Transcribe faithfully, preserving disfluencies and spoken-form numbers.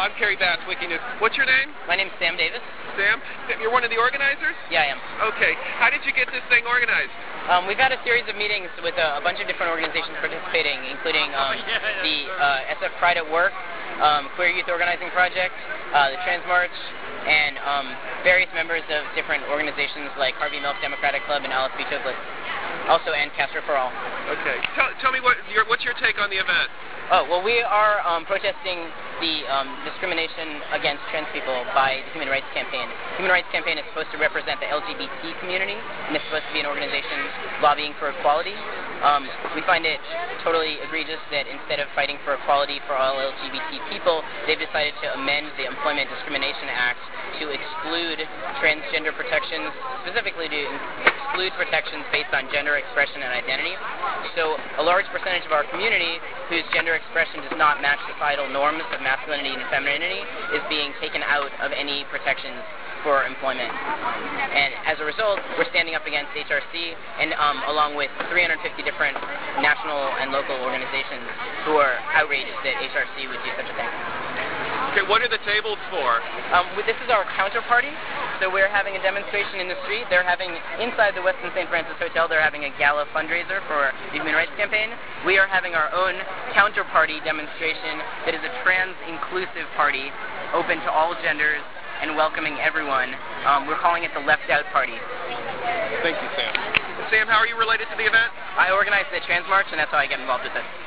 I'm Kerry Bass, Wikinews. What's your name? My name's Sam Davis. Sam? Sam, you're one of the organizers? Yeah, I am. Okay. How did you get this thing organized? Um, we've had a series of meetings with a, a bunch of different organizations participating, including um, the uh, S F Pride at Work, um, Queer Youth Organizing Project, uh, the Trans March, and um, various members of different organizations like Harvey Milk Democratic Club and Alice B. Chocolates. Also, and Castro for All. Okay. Tell, tell me what your, what's your take on the event? Oh, well, we are um, protesting the um, discrimination against trans people by the Human Rights Campaign. Human Rights Campaign is supposed to represent the L G B T community, and it's supposed to be an organization lobbying for equality. Um, we find it totally egregious that instead of fighting for equality for all L G B T people, they've decided to amend the Employment Discrimination Act to exclude transgender protections, specifically to exclude protections based on gender expression and identity. So a large percentage of our community whose gender expression does not match societal norms of masculinity and femininity is being taken out of any protections for employment. And as a result, we're standing up against H R C and um, along with three hundred fifty different national and local organizations who are outraged that H R C would do such a thing. Okay, what are the tables for? Um, this is our counterparty. So we're having a demonstration in the street. They're having, inside the Westin Saint Francis Hotel, they're having a gala fundraiser for the Human Rights Campaign. We are having our own counterparty demonstration that is a trans-inclusive party, open to all genders and welcoming everyone. Um, we're calling it the Left Out Party. Thank you, Sam. Sam, how are you related to the event? I organize the Trans March, and that's how I get involved with it.